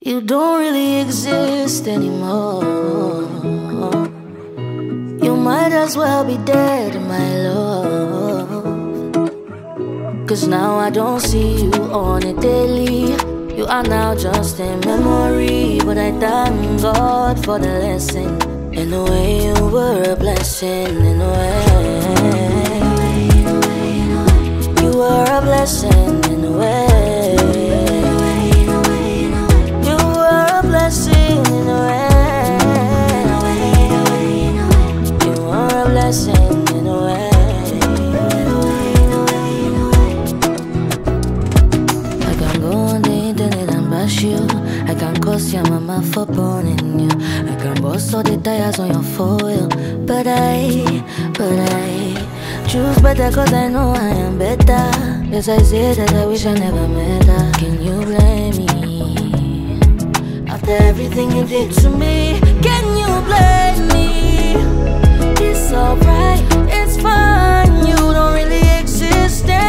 You don't really exist anymore. You might as well be dead, my love. 'Cause now I don't see you on a daily. You are now just a memory. But I thank God for the lesson. In a way you were a blessing. In a way you were a blessing. In a way you were a blessing. In a way you were a blessing. In a way I can go on the internet and bash you. I can curse your mama for burning you. I can bust all the tires on your foil. But I choose better 'cause I know I am better. Yes, I say that I wish I never met her. Can you blame me? After everything you did to me, can you blame me? It's alright, it's fine. You don't really exist